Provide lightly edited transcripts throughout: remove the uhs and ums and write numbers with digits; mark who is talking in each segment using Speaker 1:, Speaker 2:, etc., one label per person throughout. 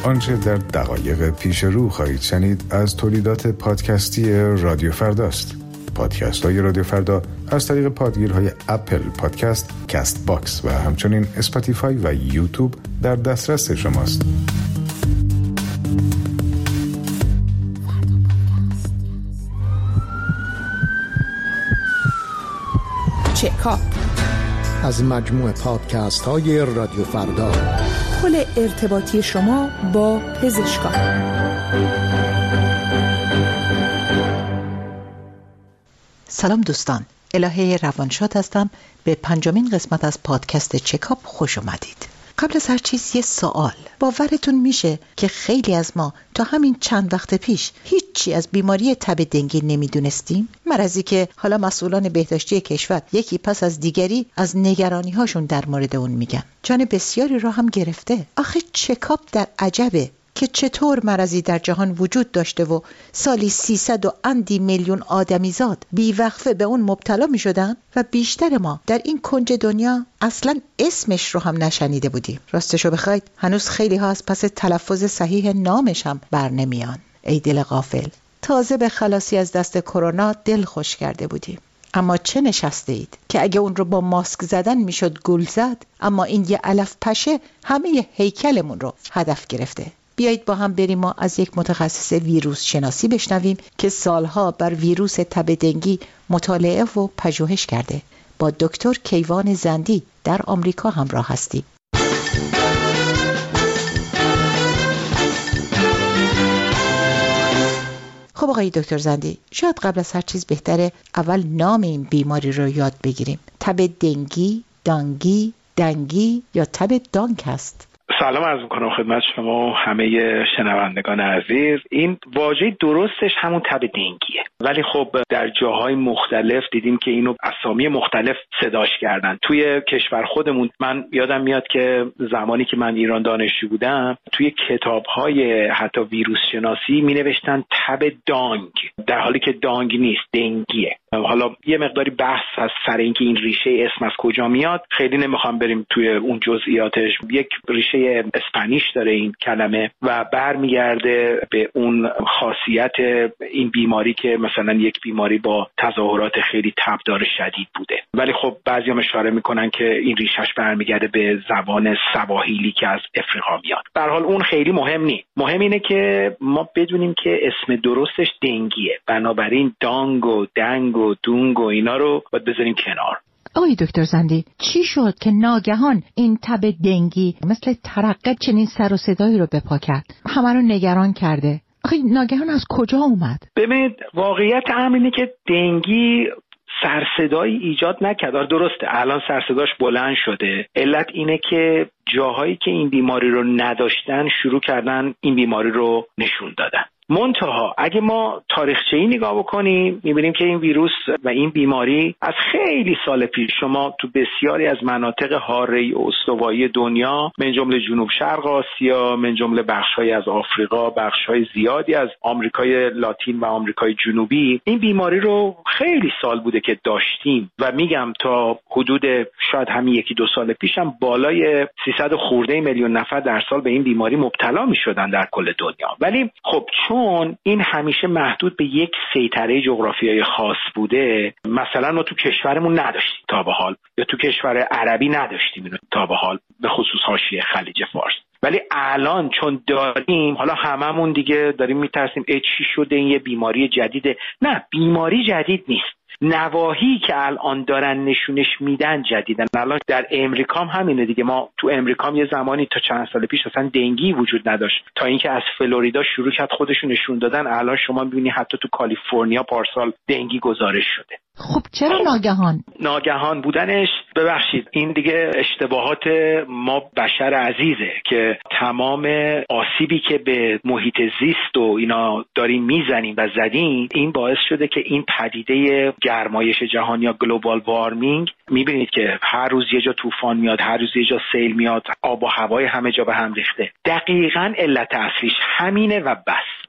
Speaker 1: آنچه در دقایق پیش رو خواهید شنید از تولیدات پادکستی رادیو فرداست. پادکست های رادیو فردا از طریق پادگیرهای اپل پادکست، کست باکس و همچنین اسپاتیفای و یوتیوب در دسترس شماست.
Speaker 2: چکاپ
Speaker 3: از مجموع پادکست های رادیو فردا،
Speaker 2: پل ارتباطی شما با پزشکان.
Speaker 4: سلام دوستان، الهه روانشاد هستم. به 5مین قسمت از پادکست چکاپ خوش اومدید. قبل از هر چیز یه سوال. باورتون میشه که خیلی از ما تا همین چند وقت پیش هیچی از بیماری تب دنگی نمیدونستیم؟ مرضی که حالا مسئولان بهداشتی کشور یکی پس از دیگری از نگرانی هاشون در مورد اون میگن. جان بسیاری را هم گرفته. آخه چکاپ در عجبه که چطور مرضی در جهان وجود داشته و سالی 300 و اندی میلیون آدمیزاد بیوقفه به اون مبتلا می شدن و بیشتر ما در این کنج دنیا اصلا اسمش رو هم نشنیده بودیم. راستشو بخواید هنوز خیلی ها از پس تلفظ صحیح نامش هم بر نمیان. ای دل غافل، تازه به خلاصی از دست کرونا دل خوش کرده بودیم. اما چه نشسته اید که اگه اون رو با ماسک زدن میشد گول زد، اما این یه علف پشه همه هیکلمون رو هدف گرفته. بیایید با هم بریم و از یک متخصص ویروس شناسی بشنویم که سالها بر ویروس تب دنگی مطالعه و پژوهش کرده. با دکتر کیوان زندی در آمریکا همراه هستیم. خب آقای دکتر زندی، شاید قبل از هر چیز بهتره اول نام این بیماری رو یاد بگیریم. تب دنگی، دانگی، دنگی یا تب دانگ هست؟
Speaker 5: سلام عرض می‌کنم خدمت شما و همه شنوندگان عزیز. این واژه درستش همون تب دنگیه، ولی خب در جاهای مختلف دیدیم که اینو اسامی مختلف صداش کردن. توی کشور خودمون من یادم میاد که زمانی که من ایران دانشجو بودم توی کتاب‌های حتی ویروس شناسی می‌نوشتن تب دانگ، در حالی که دانگ نیست، دنگیه. حالا یه مقداری بحث از سر اینکه این ریشه اسم از کجا میاد خیلی نمیخوام بریم توی اون جزئیاتش. یک ریشه اسپانیش داره این کلمه و برمیگرده به اون خاصیت این بیماری که مثلا یک بیماری با تظاهرات خیلی تبدار شدید بوده، ولی خب بعضی‌ها اشاره میکنن که این ریشش برمیگرده به زبان سواحیلی که از افریقا میاد. به هر حال اون خیلی مهم نیست. مهم اینه که ما بدونیم که اسم درستش دنگیه، بنابراین دانگ و دنگ و دونگ و اینا رو باید بذاریم کنار.
Speaker 4: آقای دکتر زندی، چی شد که ناگهان این تب دنگی مثل ترقه چنین سر و صدایی رو به پا کرد؟ همه رو نگران کرده. آخه ناگهان از کجا اومد؟
Speaker 5: ببینید، واقعیت امر اینه که دنگی سرصدایی ایجاد نکرد. درسته الان سرصداش بلند شده. علت اینه که جاهایی که این بیماری رو نداشتن شروع کردن این بیماری رو نشون دادن. منتها اگه ما تاریخچه‌ای نگاه بکنیم می‌بینیم که این ویروس و این بیماری از خیلی سال پیش شما تو بسیاری از مناطق حاره استوایی دنیا، من جمله جنوب شرق آسیا، من جمله بخش‌های از آفریقا، بخش‌های زیادی از آمریکای لاتین و آمریکای جنوبی، این بیماری رو خیلی سال بوده که داشتیم و میگم تا حدود شاید همین 1-2 سال پیش هم بالای 300 خورده میلیون نفر در سال به این بیماری مبتلا می‌شدن در کل دنیا. ولی خب چون این همیشه محدود به یک سیطره جغرافیایی خاص بوده، مثلا ما تو کشورمون نداشتیم تا به حال، یا تو کشور عربی نداشتیم اینو تا به حال، به خصوص حاشیه خلیج فارس. ولی الان چون داریم، حالا هممون دیگه داریم میترسیم چی شده، این یه بیماری جدیده. نه، بیماری جدید نیست. نواحی که الان دارن نشونش میدن جدیدن. الان در امریکا هم همینه دیگه. ما تو امریکا هم یه زمانی تا چند سال پیش اصلا دنگی وجود نداشت، تا اینکه از فلوریدا شروع کرد خودشون نشون دادن. الان شما میبینی حتی تو کالیفرنیا پارسال دنگی گزارش شده.
Speaker 4: خب چرا ناگهان
Speaker 5: بودنش؟ ببخشید، این دیگه اشتباهات ما بشر عزیزه که تمام آسیبی که به محیط زیست و اینا داریم میزنیم و زدیم، این باعث شده که این پدیده گرمایش جهانی یا گلوبال وارمینگ، میبینید که هر روز یه جا طوفان میاد، هر روز یه جا سیل میاد، آب و هوای همه جا به هم ریخته. دقیقاً علت اصلیش همینه و بس.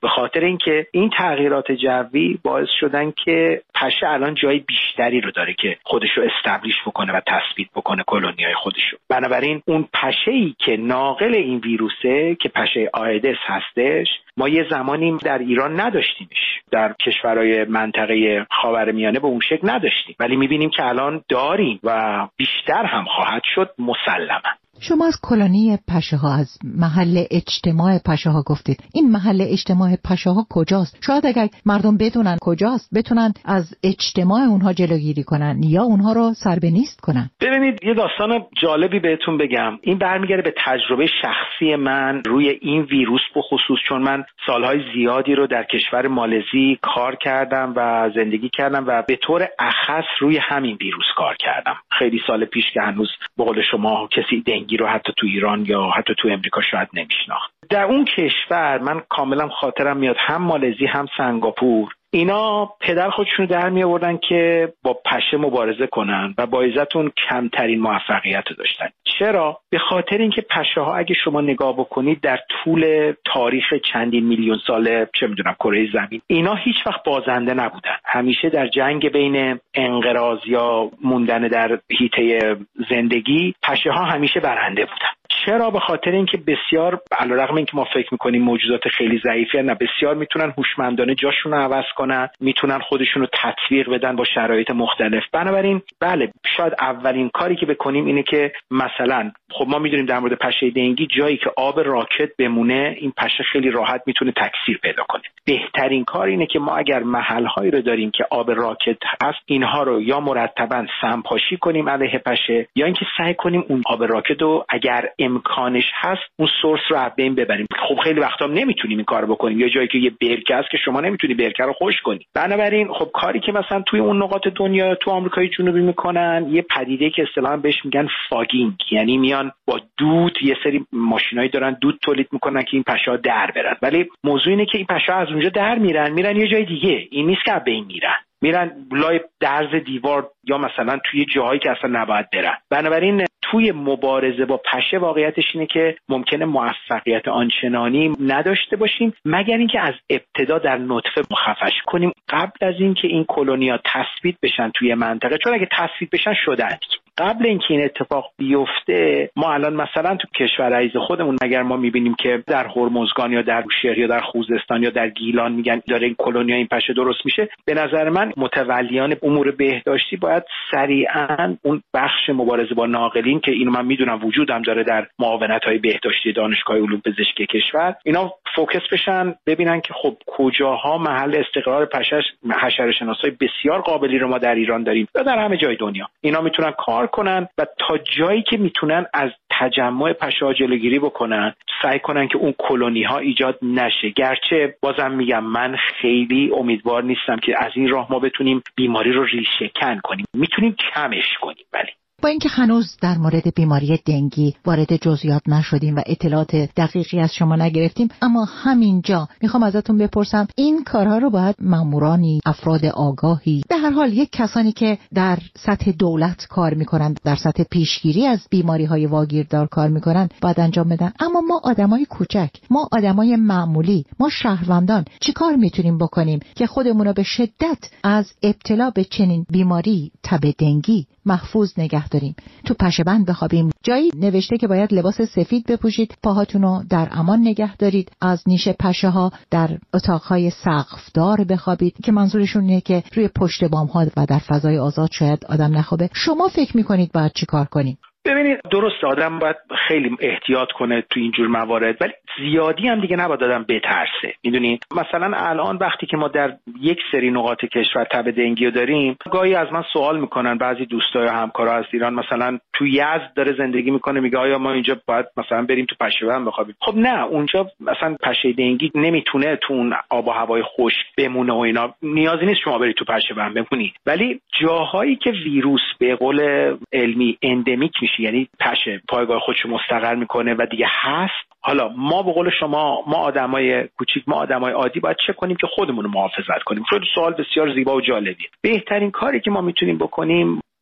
Speaker 5: به خاطر اینکه این تغییرات جوی باعث شدن که پشه الان جای بیشتری رو داره که خودشو استبلیش بکنه و تثبیت بکنه کلونیای خودشو. بنابراین اون پشه‌ای که ناقل این ویروسه که پشه آیدس هستش، ما یه زمانی در ایران نداشتیمش، در کشورهای منطقه خاورمیانه به اون شکل نداشتیم، ولی میبینیم که الان داریم و بیشتر هم خواهد شد مسلما.
Speaker 4: شما از کلونی پشه‌ها، از محل اجتماع پشه‌ها گفتید. این محل اجتماع پشه‌ها کجاست؟ شاید اگر مردم بدونن کجاست بتونن از اجتماع اونها جلوگیری کنن یا اونها رو سر به نیست کنن.
Speaker 5: ببینید یه داستان جالبی بهتون بگم. این برمیگرده به تجربه شخصی من روی این ویروس به خصوص، چون من سالهای زیادی رو در کشور مالزی کار کردم و زندگی کردم و به طور اخص روی همین ویروس کار کردم. خیلی سال پیش که هنوز به قول شما کسی دنگی رو حتی تو ایران یا حتی تو امریکا شاید نمیشناخت. در اون کشور من کاملا خاطرم میاد، هم مالزی هم سنگاپور، اینا پدر خودشونو در می آوردن که با پشه مبارزه کنن و با عزتون کمترین موفقیت رو داشتن. چرا؟ به خاطر اینکه پشه ها اگه شما نگاه بکنید در طول تاریخ چندین میلیون ساله چه میدونم کره زمین، اینا هیچ وقت بازنده نبودن. همیشه در جنگ بین انقراض یا موندن در حیطه زندگی، پشه ها همیشه برنده بودن. چرا؟ به خاطر اینکه بسیار علیرغم اینکه ما فکر میکنیم موجودات خیلی ضعیفی هستن، بسیار میتونن هوشمندانه جاشون رو عوض کنن، میتونن خودشون رو تطبیق بدن با شرایط مختلف. بنابراین بله، شاید اولین کاری که بکنیم اینه که مثلا خب ما میدونیم در مورد پشه دنگی جایی که آب راکت بمونه این پشه خیلی راحت میتونه تکثیر پیدا کنه. بهترین کار اینه که ما اگر محلهایی رو داریم که آب راکت هست، اینها رو یا مرتباً سمپاشی کنیم علیه پشه، یا اینکه سعی کنیم اون آب راکت رو اگر امکانش هست اون سورس رو از بین ببریم. خب خیلی وقتا نمیتونیم این کارو بکنیم، یا جایی که یه برکه است که شما نمیتونی برکه رو خشک کنی. بنابراین خب کاری که مثلا توی اون نقاط دنیا تو آمریکای جنوبی میکنن، یه پدیده که اصطلاحاً بهش میگن فاگینگ، یعنی میان با دود، یه سری ماشینایی دارن دود تولید میکنن که این پشه‌ها در برن. ولی موضوع اینه که این پشه‌ها از اونجا در میرن یه جای دیگه، این نیست که از بین میرن لای درز دیوار یا مثلا توی جاهایی که اصلا نباید برن. بنابراین توی مبارزه با پشه واقعیتش اینه که ممکنه موفقیت آنچنانی نداشته باشیم مگر اینکه از ابتدا در نطفه مخفش کنیم قبل از اینکه این کلونیا تثبیت بشن توی منطقه. چون اگه تثبیت بشن شدن، قبل اینکه این اتفاق بیفته ما الان مثلا تو کشور عزیز خودمون اگر ما میبینیم که در هرمزگان یا در بوشهر یا در خوزستان یا در گیلان میگن داره این کلونیا این پشه درست میشه، به نظر من متولیان امور بهداشتی باید سریعا اون بخش مبارزه با ناقلین که اینو من میدونم وجودم داره در معاونت‌های بهداشتی دانشگاه علوم پزشکی کشور، اینا فوکس بشن ببینن که خب کجاها محل استقرار پشه‌اش. حشره‌شناسای بسیار قابلی رو ما در ایران داریم یا در همه جای دنیا، اینا میتونن کار کنن و تا جایی که میتونن از تجمع پشه‌ها جلوگیری بکنن، سعی کنن که اون کلونی ها ایجاد نشه. گرچه بازم میگم من خیلی امیدوار نیستم که از این راه ما بتونیم بیماری رو ریشه کن کنیم، میتونیم کمش کنیم. ولی
Speaker 4: با اینکه هنوز در مورد بیماری دنگی وارد جزئیات نشدیم و اطلاعات دقیقی از شما نگرفتیم، اما همینجا میخوام ازتون بپرسم این کارها رو باید مامورانی، افراد آگاهی، به هر حال یک کسانی که در سطح دولت کار میکنن، در سطح پیشگیری از بیماری‌های واگیردار کار میکنن باید انجام بدن. اما ما آدمای کوچک، ما آدمای معمولی، ما شهروندان چی کار میتونیم بکنیم که خودمون رو به شدت از ابتلا به چنین بیماری تب دنگی محفوظ نگه داریم؟ تو پشه بند بخوابیم، جایی نوشته که باید لباس سفید بپوشید، پاهاتونو در امان نگه دارید، از نیش پشه ها در اتاقهای سقفدار بخوابید که منظورشون اینه که روی پشت بام ها و در فضای آزاد شاید آدم نخوابه. شما فکر میکنید باید چی کار کنیم؟
Speaker 5: ببینید درسته آدم باید خیلی احتیاط کنه تو اینجور موارد، ولی زیادی هم دیگه نباید آدم بترسه. میدونید مثلا الان وقتی که ما در یک سری نقاط کشور تب دنگی رو داریم، گاهی از من سوال میکنن بعضی دوستای و همکارا از ایران، مثلا تو یزد داره زندگی میکنه، میگه آیا ما اینجا باید مثلا بریم تو پشه بند بخوابیم؟ خب نه، اونجا مثلا پشه دنگی نمیتونه تو اون آب و هوای خشک بمونه و اینا، نیازی نیست شما برید تو پشه بند بمونید. ولی جاهایی که ویروس به قول علمی اندمیک میشه، یعنی پشه پایگاه خودش مستقر میکنه و دیگه هست، حالا ما به قول شما، ما آدمای کوچیک، ما آدمای عادی باید چه کنیم که خودمون رو محافظت کنیم؟ خیلی سوال بسیار زیبا و جالبیه. بهترین کاری که ما میتونیم بکنیم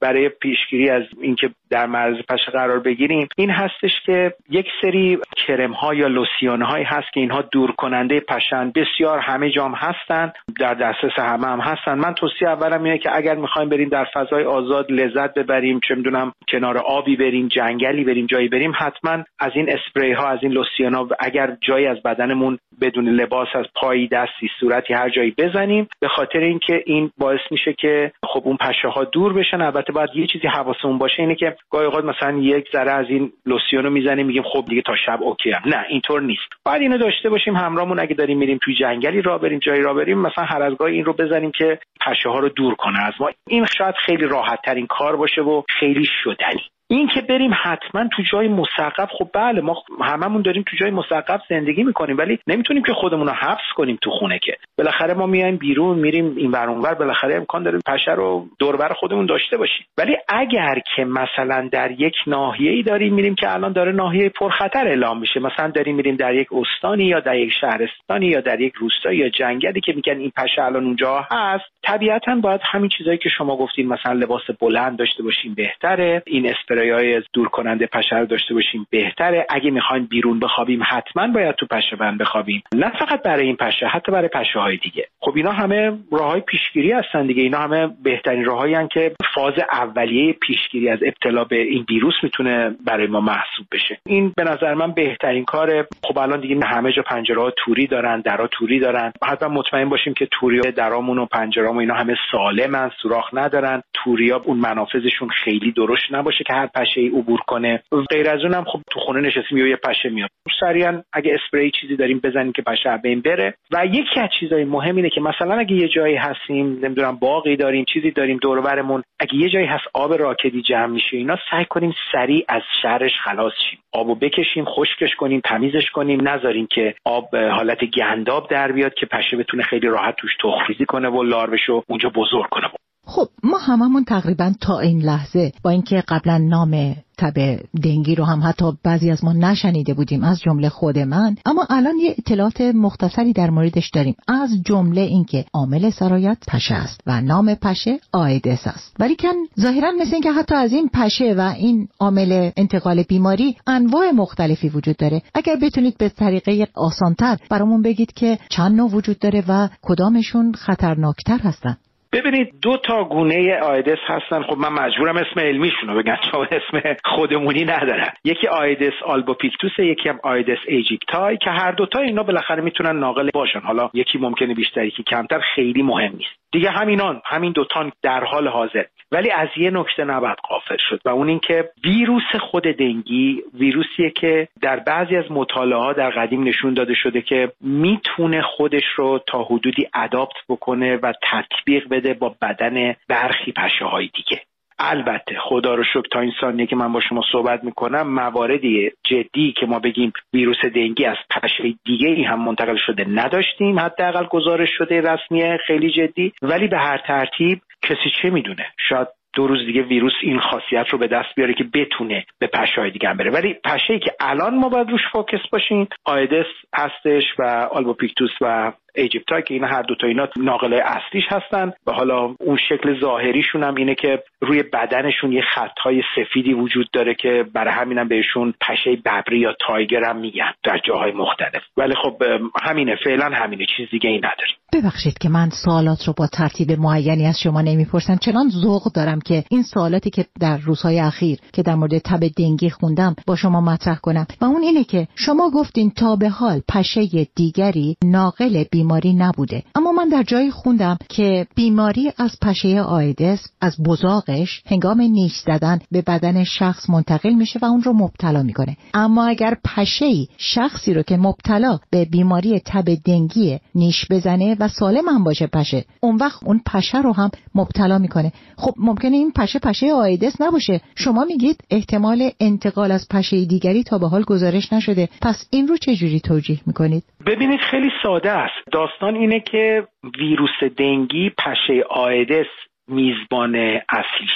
Speaker 5: برای پیشگیری از اینکه در معرض پشه قرار بگیریم این هستش که یک سری کرم ها یا لوسیون هایی هست که اینها دور کننده پشن، بسیار همه جام هستن، در دسترس همه هم هستن. من توصیه اولم اینه که اگر میخوایم بریم در فضای آزاد لذت ببریم، چه میدونم کنار آبی بریم، جنگلی بریم، جایی بریم، حتما از این اسپری ها، از این لوسیون ها اگر جایی از بدنمون بدون لباس، از پای، دستی، صورتی، هر جایی بزنیم، به خاطر اینکه این باعث میشه که خب اون پشه ها دور بشن. البته باید یه چیزی حواسمون باشه اینه که گاهی اوقات مثلا یک ذره از این لوسیون رو میزنیم میگیم خب دیگه تا شب اوکی ام. نه، اینطور نیست. باید اینو داشته باشیم همراهمون اگه داریم میریم توی جنگلی راه بریم، جایی راه بریم، مثلا هر از گاهی این رو بزنیم که پشه ها رو دور کنه از ما. این شاید خیلی راحت ترین کار باشه و خیلی شدنی. این که بریم حتما تو جای مسقف، خب بله ما هممون داریم تو جای مسقف زندگی میکنیم، ولی نمیتونیم که خودمون رو حبس کنیم تو خونه، که بالاخره ما میایم بیرون، میریم این ور اون ور، بالاخره امکان داره پشه رو دور بر خودمون داشته باشیم. ولی اگر که مثلا در یک ناحیه‌ای داریم میریم که الان داره ناحیه پرخطر اعلام میشه، مثلا داریم میریم در یک استانی یا در یک شهرستانی یا در یک روستایی یا جنگلی که میگن این پشه الان اونجا هست، طبیعتاً باید همین چیزایی که شما گفتین، مثلا لباس بلند داشته باشیم بهتره، این اسپریای از دور کننده پشه رو داشته باشیم بهتره. اگه میخوایم بیرون بخوابیم حتما باید تو پشه بند بخوابیم، نه فقط برای این پشه، حتی برای پشه‌های دیگه. خب اینا همه راههای پیشگیری هستن دیگه، اینا همه بهترین راههایی هستن که فاز اولیه پیشگیری از ابتلا به این ویروس میتونه برای ما محسوب بشه. این به نظر من بهترین کاره. خب الان دیگه همه جا پنجره‌ها توری دارن، درها توری دارن، حتما مطمئن باشیم که توری‌ها، درامون و پنجره‌مون اینا همه سالمن، سوراخ ندارن، توری‌ها اون منافذشون خیلی درشت نباشه که هر پشه‌ای عبور کنه. غیر از اونم خب تو خونه نشستیم یه پشه میاد، سریعا اگه اسپری چیزی داریم بزنیم که پشه بین بره. و یکی از چیزای مهم اینه که مثلا اگه یه جایی هستیم، نمیدونم باغی داریم، چیزی داریم دور و برمون، اگه یه جایی هست آب راکدی جمع میشه اینا، سعی کنیم سریع از شرش خلاص شیم، آبو بکشیم، خشکش کنیم، تمیزش کنیم، نذاریم که آب حالت گنداب در بیاد که پشه بتونه خیلی راحت توش تخم‌ریزی کنه و لاروشو اونجا بزرگ کنه.
Speaker 4: خب ما هممون تقریبا تا این لحظه با اینکه قبلا نام تب دنگی رو هم حتی بعضی از ما نشنیده بودیم، از جمله خود من، اما الان یه اطلاعات مختصری در موردش داریم، از جمله اینکه عامل سرایت پشه است و نام پشه آیدس است. ولیکن ظاهرا مثل اینکه حتی از این پشه و این عامل انتقال بیماری انواع مختلفی وجود داره. اگر بتونید به طریقه آسانتر برامون بگید که چند نوع وجود داره و کدامشون خطرناکتر هستن.
Speaker 5: ببینید دو تا گونه آیدس هستن. خب من مجبورم اسم علمیشون رو بگم چون اسم خودمونی ندارن. یکی آیدس آلبوپیکتوس، یکی هم آیدس ایجیپتای، که هر دوتا اینا بالاخره میتونن ناقل باشن. حالا یکی ممکنه بیشتر، یکی کمتر، خیلی مهم نیست دیگه. همین دوتا در حال حاضر. ولی از یه نکته نباید غافل شد و اون این که ویروس خود دنگی ویروسیه که در بعضی از مطالعات در قدیم نشون داده شده که میتونه خودش رو تا حدودی اداپت بکنه و تطبیق بده با بدن برخی پشه‌های دیگه. البته خدا رو شکر تا این ثانیه که من با شما صحبت میکنم مواردی جدی که ما بگیم ویروس دنگی از پشه دیگه‌ای هم منتقل شده نداشتیم، حداقل گزارش شده رسمی خیلی جدی. ولی به هر ترتیب کسی چه میدونه، شاید 2 روز دیگه ویروس این خاصیت رو به دست بیاره که بتونه به پشه‌های دیگه هم بره. ولی پشه‌ای که الان ما باید روش فوکس باشیم آیدس هستش و آلبوپیکتوس و ایجیپتای که اینا هر دوتا اینا ناقله اصلیش هستن و حالا اون شکل ظاهریشون هم اینه که روی بدنشون یه خطهای سفیدی وجود داره که برای همینم بهشون پشه ببری یا تایگر هم میگن در جاهای مختلف. ولی خب همینه، فعلا همینه، چیز دیگه ای نداریم.
Speaker 4: ببخشید که من سوالات رو با ترتیب معینی از شما نمیپرسم، چنان ذوق دارم که این سوالاتی که در روزهای اخیر که در مورد تب دنگی خوندم با شما مطرح کنم. و اون اینه که شما گفتین تا به حال پشه دیگری ناقل بیماری نبوده، اما من در جایی خوندم که بیماری از پشه آیدس از بزاقش هنگام نیش زدن به بدن شخص منتقل میشه و اون رو مبتلا میکنه. اما اگر پشه‌ای شخصی رو که مبتلا به بیماری تب دنگی نیش بزنه و سالم هم باشه پشه، اون وقت اون پشه رو هم مبتلا میکنه. خب ممکنه این پشه آیدس نباشه. شما میگید احتمال انتقال از پشه دیگری تا به حال گزارش نشده، پس این رو چجوری توجیه میکنید؟
Speaker 5: ببینید خیلی ساده است. داستان اینه که ویروس دنگی پشه آیدس میزبان اصلیشه.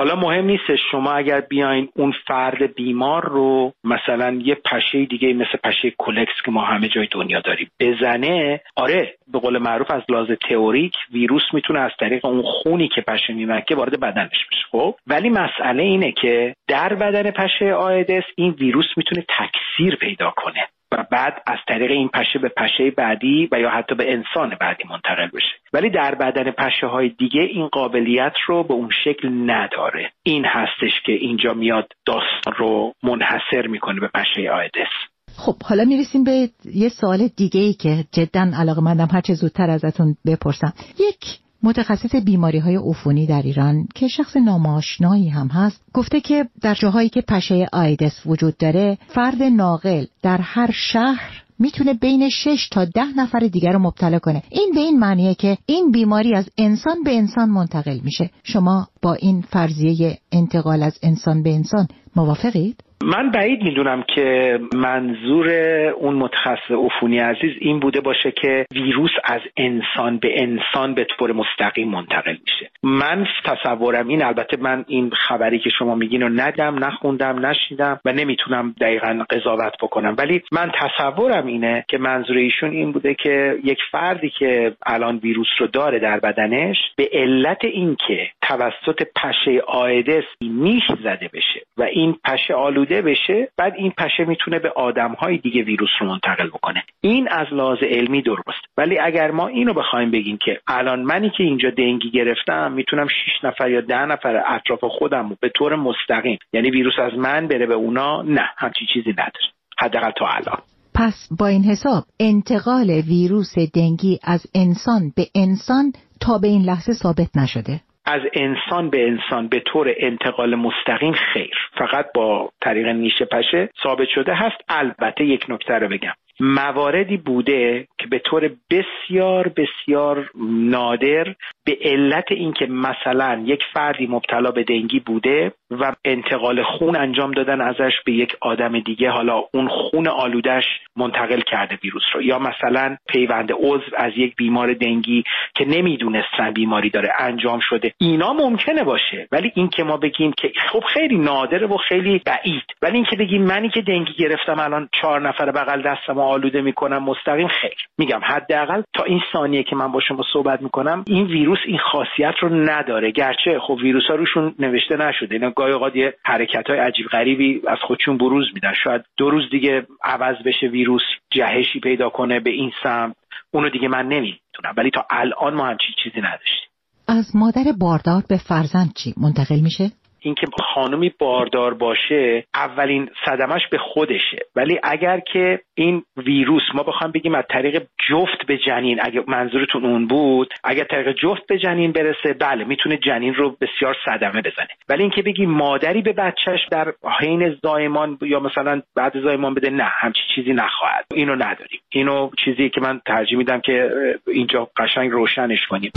Speaker 5: حالا مهم نیست شما اگر بیاین اون فرد بیمار رو مثلا یه پشه دیگه مثل پشه کولکس که ما همه جای دنیا داریم بزنه، آره به قول معروف از لحاظ تئوریک ویروس میتونه از طریق اون خونی که پشه میمکه وارد بدنش بشه. خب ولی مسئله اینه که در بدن پشه آیدس این ویروس میتونه تکثیر پیدا کنه و بعد از طریق این پشه به پشه بعدی و یا حتی به انسان بعدی منتقل بشه، ولی در بدن پشه‌های دیگه این قابلیت رو به اون شکل نداره. این هستش که اینجا میاد داستان رو منحصر میکنه به پشه آیدس.
Speaker 4: خب حالا میرسیم به یه سوال دیگه‌ای که جداً علاقه‌مندم هر چه زودتر ازتون بپرسم. یک متخصص بیماری‌های عفونی در ایران که شخص ناماشنایی هم هست گفته که در جاهایی که پشه آیدس وجود داره فرد ناقل در هر شهر میتونه بین 6 تا 10 نفر دیگر رو مبتلا کنه. این به این معنیه که این بیماری از انسان به انسان منتقل میشه. شما با این فرضیه انتقال از انسان به انسان موافقید؟
Speaker 5: من بعید میدونم که منظور اون متخصص عفونی عزیز این بوده باشه که ویروس از انسان به انسان به طور مستقیم منتقل میشه. من تصورم این، البته من این خبری که شما میگین رو ندیدم، نخوندم، نشنیدم و نمیتونم دقیقاً قضاوت بکنم، ولی من تصورم اینه که منظور ایشون این بوده که یک فردی که الان ویروس رو داره در بدنش به علت اینکه توسط پشه آیدس نیش زده بشه و این پشه آلوده بشه، بعد این پشه میتونه به آدم‌های دیگه ویروس رو منتقل بکنه. این از لحاظ علمی درست، ولی اگر ما اینو بخوایم بگیم که الان منی که اینجا دنگی گرفتم میتونم 6 نفر یا 10 نفر اطراف خودم به طور مستقیم، یعنی ویروس از من بره به اونا، نه، همچین چیزی نداره، حداقل تا الان.
Speaker 4: پس با این حساب انتقال ویروس دنگی از انسان به انسان تا به این لحظه ثابت نشده؟
Speaker 5: از انسان به انسان به طور انتقال مستقیم خیر، فقط با طریق نیش پشه ثابت شده هست. البته یک نکته رو بگم، مواردی بوده که به طور بسیار بسیار نادر به علت اینکه مثلا یک فردی مبتلا به دنگی بوده و انتقال خون انجام دادن ازش به یک آدم دیگه، حالا اون خون آلودش منتقل کرده ویروس رو، یا مثلا پیوند عضو از یک بیمار دنگی که نمیدونستن بیماری داره انجام شده. اینا ممکنه باشه، ولی این که ما بگیم که خب خیلی نادره و خیلی بعید، ولی این که بگیم منی که دنگی گرفتم الان 4 نفر بغل دستم آلوده میکنم مستقیم، خیر. میگم حداقل تا این ثانیه که من با شما صحبت میکنم این ویروس این خاصیت رو نداره، گرچه خب ویروس‌ها روشون نوشته نشده، اینا گاهی اوقات یه حرکت‌های عجیب غریبی از خودشون بروز میدن، شاید 2 روز دیگه عوض بشه ویروس، جهشی پیدا کنه به این سمت، اونو دیگه من نمیدونم، ولی تا الان ما همچین چیزی نداشتیم.
Speaker 4: از مادر باردار به فرزند چی منتقل میشه؟
Speaker 5: اینکه خانومی باردار باشه اولین صدمش به خودشه، ولی اگر که این ویروس ما بخوام بگیم از طریق جفت به جنین، اگه منظورتون اون بود، اگر طریق جفت به جنین برسه بله میتونه جنین رو بسیار صدمه بزنه، ولی اینکه بگیم مادری به بچهش در حین زایمان یا مثلا بعد زایمان بده، نه، همچین چیزی نخواهد. اینو نداریم. اینو چیزی که من ترجیح میدم که اینجا قشنگ روشنش کنیم.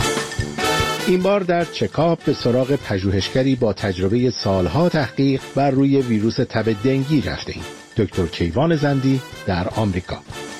Speaker 3: این بار در چکاپ به سراغ پژوهشگری با تجربه سالها تحقیق بر روی ویروس تب دنگی رفتیم. دکتر کیوان زندی در آمریکا.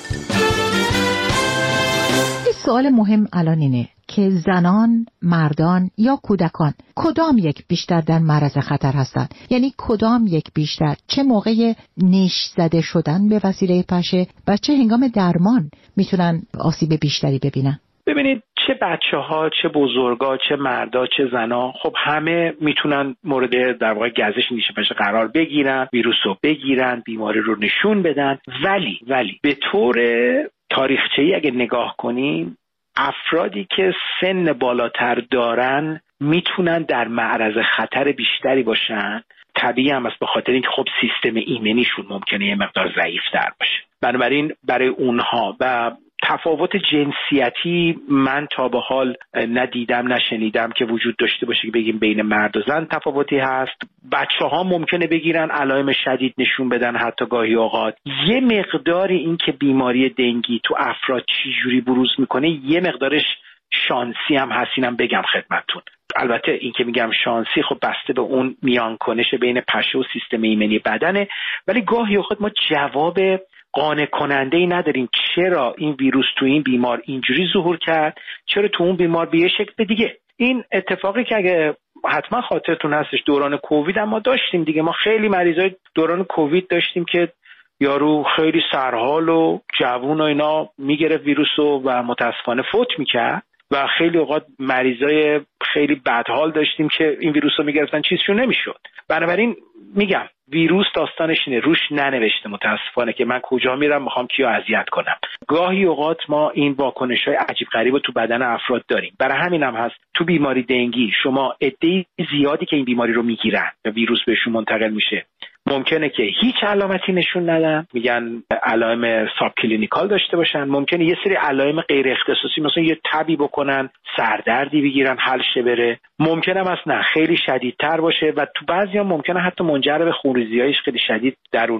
Speaker 4: این سوال مهم الان اینه که زنان، مردان یا کودکان کدام یک بیشتر در معرض خطر هستند؟ یعنی کدام یک بیشتر، چه موقع نیش زده شدن به وسیله پشه و چه هنگام درمان میتونن آسیب بیشتری ببینن؟
Speaker 5: ببینید، چه بچه‌ها، چه بزرگا، چه مردا، چه زنا، خب همه میتونن مورد در واقع گزش نیش پشه قرار بگیرن، ویروس رو بگیرن، بیماری رو نشون بدن، ولی به طور تاریخچه‌ای اگه نگاه کنیم افرادی که سن بالاتر دارن میتونن در معرض خطر بیشتری باشن. طبیعی هم است، به خاطر اینکه خب سیستم ایمنیشون ممکنه یه مقدار ضعیف‌تر باشه. بنابراین برای اونها و تفاوت جنسیتی من تا به حال ندیدم نشنیدم که وجود داشته باشه که بگیم بین مرد و زن تفاوتی هست. بچه‌ها ممکنه بگیرن، علائم شدید نشون بدن، حتی گاهی اوقات یه مقداری این که بیماری دنگی تو افراد چی جوری بروز میکنه یه مقدارش شانسی هم هستینم بگم خدمتتون. البته این که میگم شانسی خب بسته به اون میان کنش بین پشه و سیستم ایمنی بدنه، ولی گاهی اوقات ما جواب قانع کننده ای نداریم چرا این ویروس تو این بیمار اینجوری ظهور کرد، چرا تو اون بیمار به یه شکل دیگه. این اتفاقی که اگه حتما خاطرتون هستش دوران کووید هم ما داشتیم دیگه. ما خیلی مریضای دوران کووید داشتیم که یارو خیلی سرحال و جوون و اینا میگرفت ویروسو و متاسفانه فوت میکرد و خیلی اوقات مریضای خیلی بدحال داشتیم که این ویروسو میگرفتن چیزشون نمیشد. بنابراین میگم ویروس داستانش اینه، روش ننوشته متاسفانه که من کجا میرم میخوام کیو اذیت کنم. گاهی اوقات ما این واکنش‌های عجیب غریب تو بدن افراد داریم. برای همین هم هست تو بیماری دنگی شما عده زیادی که این بیماری رو میگیرن و ویروس بهشون منتقل میشه ممکنه که هیچ علامتی نشون ندن، میگن علائم ساب کلینیکال داشته باشن، ممکنه یه سری علائم غیر اختصاصی مثلا یه تبی بکنن، سردردی بگیرن حل شه بره، ممکنه هم نه خیلی شدیدتر باشه و تو بعضیا ممکنه حتی منجر به خونریزی‌هایش خیلی شدید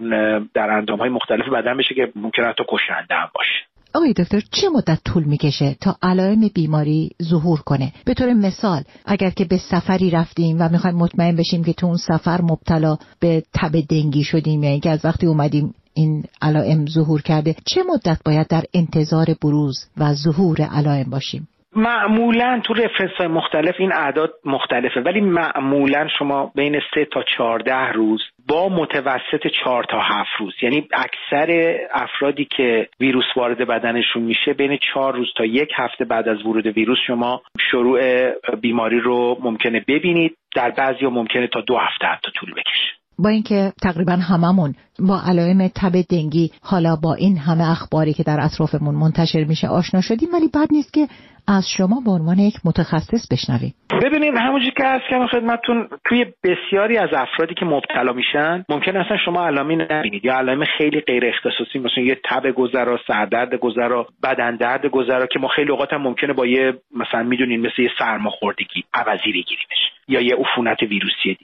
Speaker 5: در اندام‌های مختلف بدن بشه که ممکنه حتی کشنده هم باشه.
Speaker 4: آقای دکتر چه مدت طول میکشه تا علائم بیماری ظهور کنه؟ به طور مثال اگر که به سفری رفتیم و میخوایم مطمئن بشیم که تو اون سفر مبتلا به تب دنگی شدیم یا اینکه از وقتی اومدیم این علائم ظهور کرده، چه مدت باید در انتظار بروز و ظهور علائم باشیم؟
Speaker 5: معمولا تو رفرنس‌های مختلف این اعداد مختلفه، ولی معمولا شما بین 3 تا 14 روز با متوسط 4 تا 7 روز، یعنی اکثر افرادی که ویروس وارد بدنشون میشه بین 4 روز تا 1 هفته بعد از ورود ویروس شما شروع بیماری رو ممکنه ببینید. در بعضیا ممکنه تا 2 هفته حتی طول بکشه.
Speaker 4: با اینکه تقریبا هممون با علائم تب دنگی حالا با این همه اخباری که در اطرافمون منتشر میشه آشنا شدیم، ولی بد نیست که از شما به عنوان یک متخصص بشنویم.
Speaker 5: ببینید همونجوری که عرض کردم خدمتتون، توی بسیاری از افرادی که مبتلا میشن ممکن اصلا شما علائمی نبینید یا علائم خیلی غیر اختصاصی مثلا یه تب گذرا، سردرد گذرا، بدن درد گذرا که ما خیلی اوقات هم ممکنه با یه مثلا میدونین مثل یه سرماخوردگی عوضی بگیریمش یا یه عفونت ویروسی.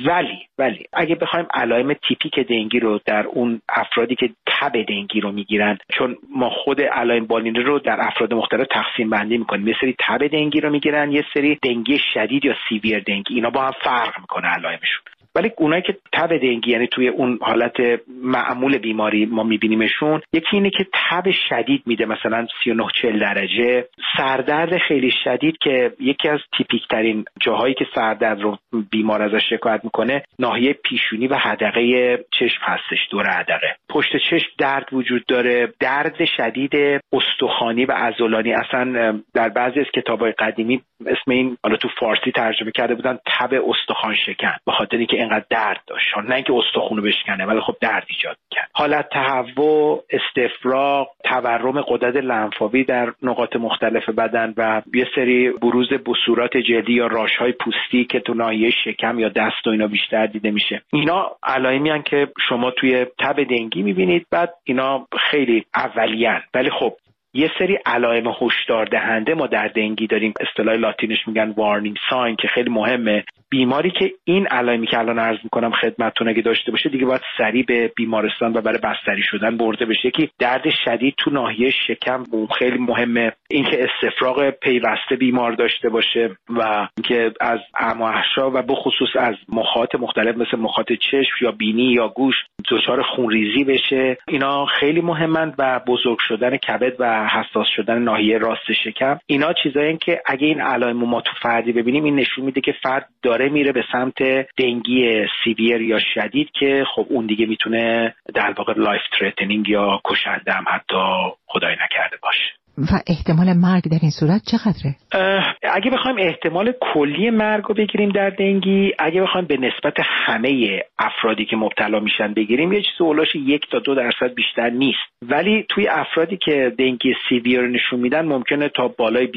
Speaker 5: ولی اگه بخوایم علائم تیپیک دنگی رو در اون افرادی که تب دنگی رو میگیرن، چون ما خود علائم بالینی رو در افراد مختلف تقسیم بندی میکنیم، یه سری تب دنگی رو میگیرن، یه سری دنگی شدید یا سیویر دنگی، اینا با هم فرق میکنه علائمشون. ولی اونایی که تب دنگی یعنی توی اون حالت معمول بیماری ما میبینیمشون، یکی اینه که تب شدید میده، مثلا 39-40 درجه، سردرد خیلی شدید که یکی از تیپیک ترین جاهایی که سردرد رو بیمار ازش شکایت میکنه ناحیه پیشونی و حدقه چشم هستش، دور حدقه. پشت چشم درد وجود داره، درد شدید استخوانی و عضلانی. اصلا در بعضی از کتاب‌های قدیمی اسم این حالا تو فارسی ترجمه کرده بودن تب استخوان شکن، به خاطر اینکه اینقدر درد داشت، نه اینکه استخونو بشکنه ولی خب درد ایجاد کرد. حالت تهوع، استفراغ، تورم غدد لنفاوی در نقاط مختلف بدن و یه سری بروز بصورات جلدی یا راش‌های پوستی که تو ناحیه شکم یا دست و اینا بیشتر دیده میشه. اینا علائمی هستن که شما توی تب دنگی میبینید. بعد اینا خیلی اولیان، ولی خب یه سری علائم هشدار دهنده ما در دنگی داریم، اصطلاح لاتینش میگن وارنینگ ساین، که خیلی مهمه. بیماری که این علائمی که الان عرض میکنم خدمتتون اگه داشته باشه دیگه باید سریع به بیمارستان و برای بستری شدن برده بشه. یکی درد شدید تو ناحیه شکم خیلی مهمه، اینکه استفراغ پیوسته بیمار داشته باشه و اینکه از اعماق‌ها و به خصوص از مخاط مختلف مثل مخاط چشم یا بینی یا گوش دچار خونریزی بشه. اینا خیلی مهمند و بزرگ شدن کبد و حساس شدن ناحیه راست شکم. اینا چیزایین که اگه این علائم ما تو فردی ببینیم این نشون میده که فرد داره میره به سمت دنگی سیویر یا شدید که خب اون دیگه میتونه در واقع لایف تریتنینگ یا کشنده هم حتی خدای نکرده باشه.
Speaker 4: و احتمال مرگ در این صورت چقدره؟
Speaker 5: اگه بخوایم احتمال کلی مرگ رو بگیریم در دنگی، اگه بخوایم به نسبت همه افرادی که مبتلا میشن بگیریم، یه چیز اولش 1 تا 2% بیشتر نیست. ولی توی افرادی که دنگی سیویر نشون میدن ممکنه تا بالای 20%،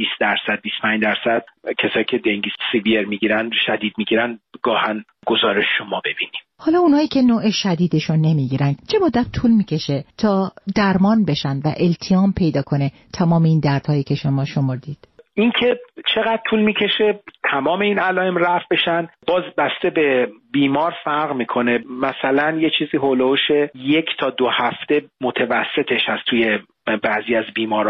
Speaker 5: 25% کسایی که دنگی سیویر میگیرن، شدید میگیرن، گاهن گزارش شما ببینیم.
Speaker 4: حالا اونایی که نوع شدیدشون نمیگیرن چه مدت طول میکشه تا درمان بشن و التیام پیدا کنه تمام این دردهایی که شما شمردید؟
Speaker 5: این که چقدر طول میکشه تمام این علائم رفع بشن باز بسته به بیمار فرق میکنه. مثلا یه چیزی هولوش 1 تا 2 هفته متوسطش هست توی بعضی از بیماران،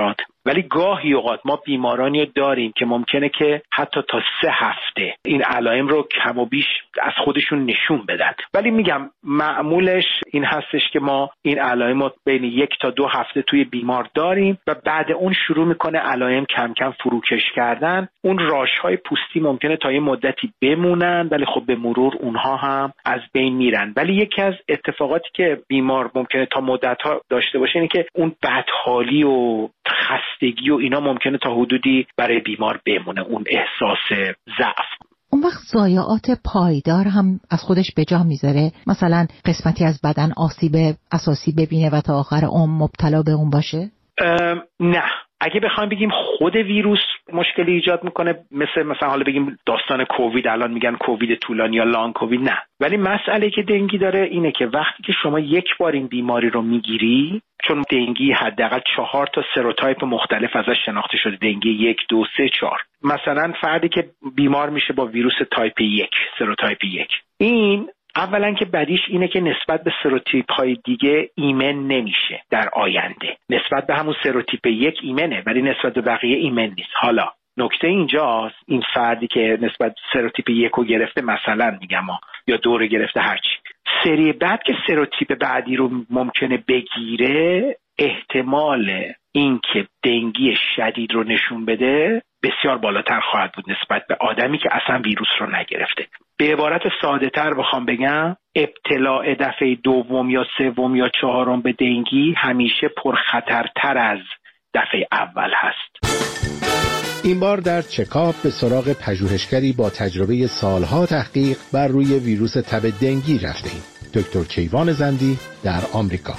Speaker 5: ولی گاهی اوقات ما بیمارانی داریم که ممکنه که حتی تا 3 هفته این علائم رو کم و بیش از خودشون نشون بدن. ولی میگم معمولش این هستش که ما این علائم رو بین 1 تا 2 هفته توی بیمار داریم و بعد اون شروع میکنه علائم کم کم فروکش کردن. اون راشهای پوستی ممکنه تا یه مدتی بمونن ولی خب به مرور اونها هم از بین میرن. ولی یکی از اتفاقاتی که بیمار ممکنه تا مدت‌ها داشته باشه اینه که اون بدحالی و خستگی و اینا ممکنه تا حدودی برای بیمار بمونه، اون احساس ضعف.
Speaker 4: اون وقت ضایعات پایدار هم از خودش به جا میذاره، مثلا قسمتی از بدن آسیب اساسی ببینه و تا آخر عمر مبتلا به اون باشه؟
Speaker 5: نه، اگه بخوایم بگیم خود ویروس مشکلی ایجاد میکنه، مثلا حالا بگیم داستان کووید، الان میگن کووید طولانی یا لانگ کووید، نه. ولی مسئله که دنگی داره اینه که وقتی که شما یک بار این بیماری رو میگیری، چون دنگی حداقل 4 تا سروتایپ مختلف ازش شناخته شده، دنگی 1 2 3 4. مثلا فردی که بیمار میشه با ویروس تایپ 1، سروتایپ 1، این اولا که بدیش اینه که نسبت به سروتیپ های دیگه ایمن نمیشه در آینده. نسبت به همون سروتیپ 1 ایمنه ولی نسبت به بقیه ایمن نیست. حالا نکته اینجاست، این فردی که نسبت سروتیپ 1 رو گرفته، مثلا میگم یا 2 رو گرفته، هرچی، سری بعد که سروتیپ بعدی رو ممکنه بگیره، احتمال اینکه دنگی شدید رو نشون بده بسیار بالاتر خواهد بود نسبت به آدمی که اصلا ویروس رو نگرفته. به عبارت ساده تر بخوام بگم، ابتلاع دفعه 2 یا 3 یا 4 به دنگی همیشه پرخطرتر از دفعه اول هست.
Speaker 3: این بار در چکاپ به سراغ پژوهشگری با تجربه سالها تحقیق بر روی ویروس تب دنگی رفتیم. دکتر کیوان زندی در آمریکا.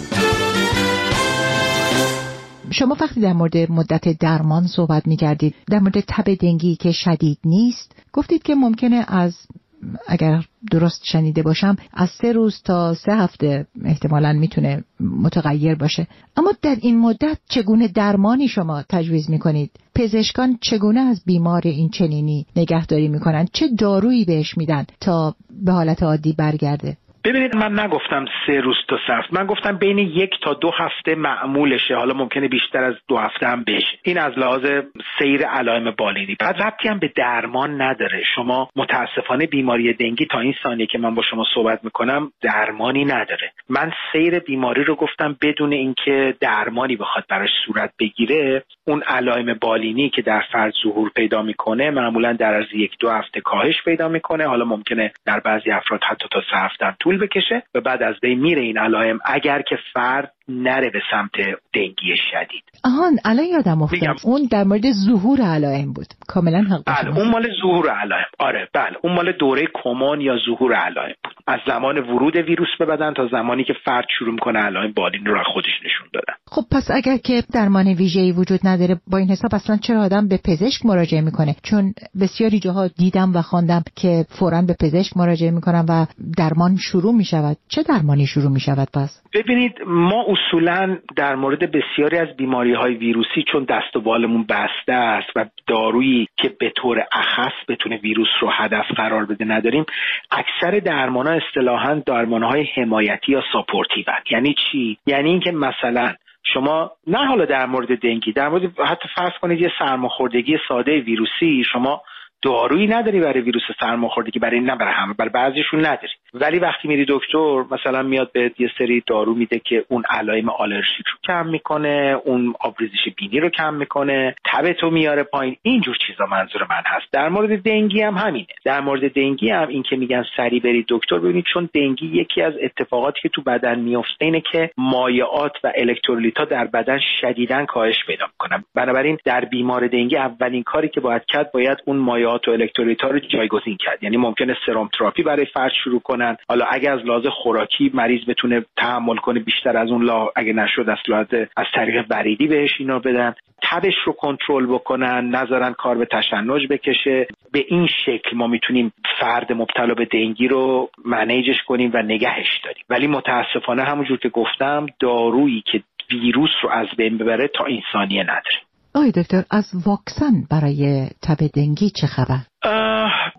Speaker 4: شما وقتی در مورد مدت درمان صحبت می‌کردید، در مورد تب دنگی که شدید نیست، گفتید که ممکنه از، اگر درست شنیده باشم، از 3 روز تا 3 هفته احتمالاً میتونه متغیر باشه. اما در این مدت چگونه درمانی شما تجویز میکنید؟ پزشکان چگونه از بیمار این چنینی نگهداری میکنن؟ چه دارویی بهش میدن تا به حالت عادی برگرده؟
Speaker 5: ببینید، من نگفتم 3 روز تا 3 هفته، من گفتم بین 1 تا 2 هفته معمولشه. حالا ممکنه بیشتر از 2 هفته هم بشه. این از لحاظ سیر علائم بالینی. بعد ربطی هم به درمان نداره. شما متاسفانه بیماری دنگی تا این ثانیه که من با شما صحبت میکنم درمانی نداره. من سیر بیماری رو گفتم بدون اینکه درمانی بخواد براش صورت بگیره. اون علائم بالینی که در فرد ظهور پیدا میکنه معمولا در از 1-2 هفته کاهش پیدا میکنه. حالا ممکنه در بعضی افراد حتی تا 3 هفته هم طول بکشه و بعد از بین میره این علائم، اگر که فرد نره به سمت دنگی شدید.
Speaker 4: الان یادم افتاد اون در مورد ظهور علائم بود. کاملا حق داشتید.
Speaker 5: بله، اون مال ظهور علائم. آره بله، اون مال دوره کمان یا ظهور علائم بود. از زمان ورود ویروس به بدن تا زمانی که فرد شروع میکنه علائم بالین رو خودش نشون دادن.
Speaker 4: خب پس اگر که درمان ویژه‌ای وجود نداره، با این حساب اصلا چرا آدم به پزشک مراجعه میکنه؟ چون بسیاری جاها دیدم و خواندم که فوراً به پزشک مراجعه میکنن و درمان شروع میشود. چه درمانی شروع میشود پس؟
Speaker 5: ببینید، ما اصولاً در مورد بسیاری از بیماری‌های ویروسی چون دست و بالمون بسته است و دارویی که به طور اخص بتونه ویروس رو هدف قرار بده نداریم، اکثر درمان‌ها اصطلاحاً درمان‌های حمایتی یا ساپورتیو. یعنی چی؟ یعنی اینکه مثلا شما نه حالا در مورد دنگی، در مورد حتی فرض کنید یه سرماخوردگی ساده ویروسی، شما دارویی نداری برای ویروس سرماخوردگی، برای نه برای همه، برای بعضیشون نداری. ولی وقتی میری دکتر مثلا میاد بهت یه سری دارو میده که اون علائم آلرژیک رو کم میکنه، اون آبریزش بینی رو کم میکنه، تبتو میاره پایین. اینجور چیزا منظور من هست. در مورد دنگی هم همینه. در مورد دنگی هم این که میگن سری برید دکتر، ببینید چون دنگی یکی از اتفاقاتی که تو بدن میفته اینه که مایعات و الکترولیت‌ها در بدن شدیداً کاهش پیدا میکنن. بنابراین در بیمار دنگی اولین کاری که باید کرد، باید اون مایعات و الکترولیت‌ها رو جایگزین کرد. یعنی ممکنه سرم تراپی برای فرد شروع کنن. حالا اگه از لحاظ خوراکی مریض بتونه تحمل کنه بیشتر از اون، اگه نشد از طریق وریدی بهش اینا بدن. تبش رو کنترل بکنن، نذارن کار به تشنج بکشه. به این شکل ما میتونیم فرد مبتلا به دنگی رو منیجش کنیم و نگهش داریم. ولی متاسفانه همونجور که گفتم، دارویی که ویروس رو از بین ببره تا این ثانیه نداریم.
Speaker 4: آقای دکتر، از واکسن برای تب دنگی چه خبر؟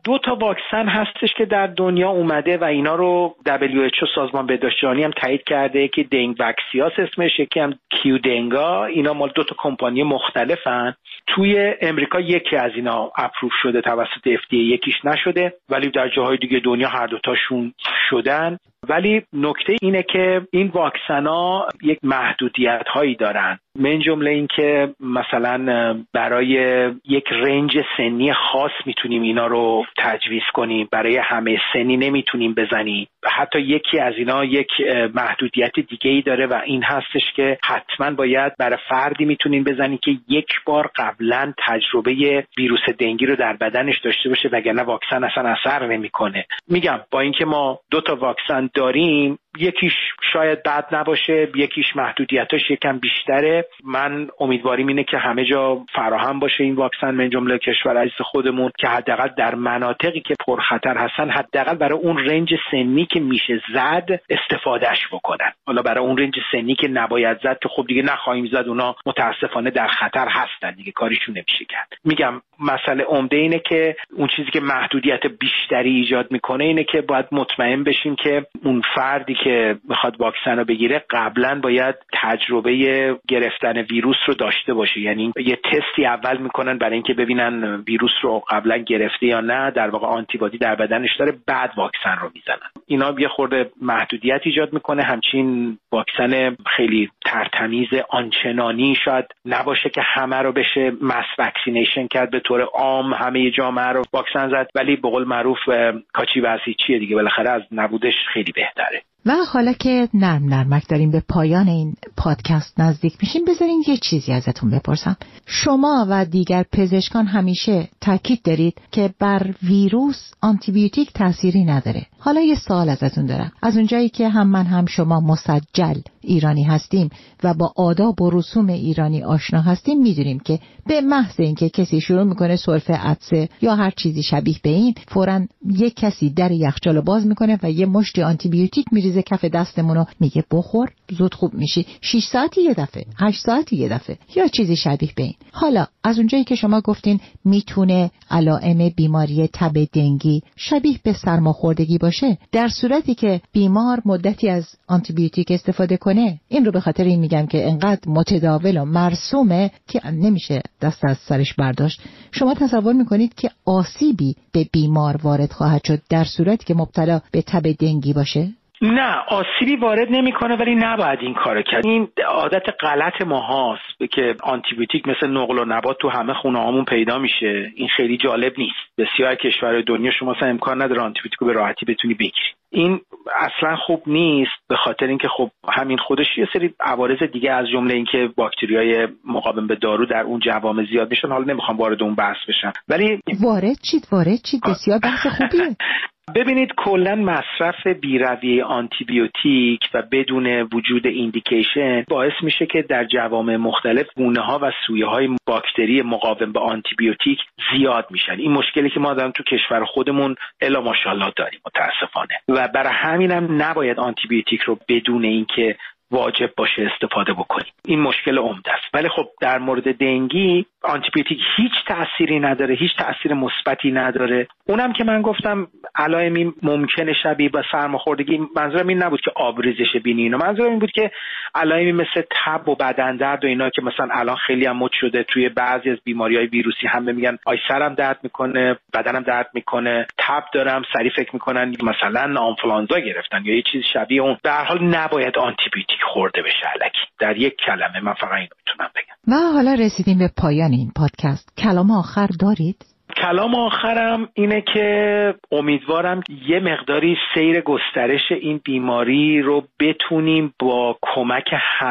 Speaker 5: 2 تا واکسن هستش که در دنیا اومده و اینا رو WHO سازمان بهداشت جهانی هم تایید کرده که دنگ واکسیاس اسمش، یکی هم کیو دنگا. اینا مال 2 تا کمپانی مختلفن. توی امریکا یکی از اینا اپروو شده توسط FDA، یکیش نشده، ولی در جاهای دیگه دنیا هر 2 تاشون شدن. ولی نکته اینه که این واکسن‌ها یک محدودیت هایی دارن، من جمله این که مثلا برای یک رنج سنی خاص میتونیم اینا رو تجویز کنیم، برای همه سنی نمیتونیم بزنیم. حتی یکی از اینا یک محدودیت دیگه ای داره و این هستش که حتما باید برای فردی میتونیم بزنیم که یک بار قبلا تجربه ویروس دنگی رو در بدنش داشته باشه، وگرنه واکسن اصلا اثر نمیکنه. میگم با اینکه ما 2 تا واکسن داریم، یکیش شاید بد نباشه، یکیش محدودیتاش یکم بیشتره. من امیدواریم اینه که همه جا فراهم باشه این واکسن، من جمله کشور عزیز خودمون، که حداقل در مناطقی که پرخطر هستن حداقل برای اون رنج سنی که میشه زد استفادهش بکنن. حالا برای اون رنج سنی که نباید زد که خب دیگه نخواهیم زد، اونا متاسفانه در خطر هستن دیگه، کاریشون نمیشه کرد. میگم مسئله عمده اینه که اون چیزی که محدودیت بیشتری ایجاد میکنه اینه که باید مطمئن بشیم که اون فردی که میخواد واکسن رو بگیره قبلا باید تجربه گرفتن ویروس رو داشته باشه. یعنی یه تستی اول میکنن برای اینکه ببینن ویروس رو قبلا گرفته یا نه، در واقع آنتیبادی در بدنش داره، بعد واکسن رو میزنن. اینا یه خورده محدودیت ایجاد میکنه. همچین واکسن خیلی ترتمیز آنچنانی شاید نباشه که همه رو بشه مس واکسینیشن کرد، به طور عام همه جامعه رو واکسن زد، ولی به قول معروف کاچی بسی چیه دیگه، بالاخره از نبودش خیلی بهتره.
Speaker 4: و حالا که نرمک داریم به پایان این پادکست نزدیک میشیم، بذارین یه چیزی ازتون بپرسم. شما و دیگر پزشکان همیشه تاکید دارید که بر ویروس آنتیبیوتیک تأثیری نداره. حالا یه سوال ازتون دارم. از اونجایی که هم من هم شما مسجل ایرانی هستیم و با آداب و رسوم ایرانی آشنا هستیم، میدونیم که به محض اینکه کسی شروع میکنه سرفه عطسه یا هر چیزی شبیه به این، فوراً یک کسی در یخچال باز میکنه و یه مشتی آنتیبیوتیک میریزه کف دستمونو، میگه بخور زود خوب میشی، 6 ساعتی یه دفعه، 8 ساعتی یه دفعه، یا چیزی شبیه به این. حالا از اونجایی که شما گفتین میتونه علائم بیماری تب دنگی شبیه به سرماخوردگی باشه، در صورتی که بیمار مدتی از آنتیبیوتیک استفاده کنه، این رو به خاطر این میگم که انقدر متداول و مرسومه که نمیشه دست از سرش برداشت. شما تصور میکنید که آسیبی به بیمار وارد خواهد شد در صورتی که مبتلا به تب دنگی باشه؟
Speaker 5: نه، آسیبی وارد نمیکنه، ولی نباید این کارو کرد. این عادت غلط ما هاست که آنتیبیوتیک مثل نقل و نبات تو همه خونه هامون پیدا میشه. این خیلی جالب نیست. بسیار کشورهای دنیا شما اصلا امکان نداره آنتیبیوتیک رو به راحتی بتونی بگیری. این اصلا خوب نیست، به خاطر اینکه خب همین خودش یه سری عوارض دیگه از جمله اینکه باکتریای مقاوم به دارو در اون جوامع زیاد میشن. حالا نمیخوام وارد اون بحث بشم، ولی وارد
Speaker 4: چید بسیار بحث خوبیه.
Speaker 5: ببینید کلا مصرف بی‌رویه آنتیبیوتیک و بدون وجود ایندیکیشن باعث میشه که در جوامع مختلف گونه‌ها و سویه‌های باکتری مقاوم به آنتیبیوتیک زیاد میشن. این مشکلی که ما داریم تو کشور خودمون الا ماشاءالله داریم متاسفانه، و برای همینم نباید آنتیبیوتیک رو بدون اینکه واجب باشه استفاده بکنیم. این مشکل عمده است. ولی خب در مورد دنگی آنتیبیوتیک هیچ تأثیری نداره، هیچ تأثیر مثبتی نداره. اونم که من گفتم علائمی ممکنه شبیه به سرماخوردگی، منظورم این نبود که آبریزش بینی اینا، منظورم این بود که علائمی مثل تب و بدن درد و اینا که مثلا الان خیلی هم مد شده توی بعضی از بیماری‌های ویروسی، همه میگن آی سرم درد میکنه، بدنم درد میکنه، تب دارم، سری فکر میکنن مثلا آنفلانزا گرفتن یا یه چیز شبیه اون. در حال نباید آنتیبیوتیک خورده بشه الکی. در یک کلمه من فقط اینو میتونم بگم.
Speaker 4: و حالا رسیدیم به پایان این پادکست. کلام آخر دارید؟
Speaker 5: کلام آخرم اینه که امیدوارم یه مقداری سیر گسترش این بیماری رو بتونیم با کمک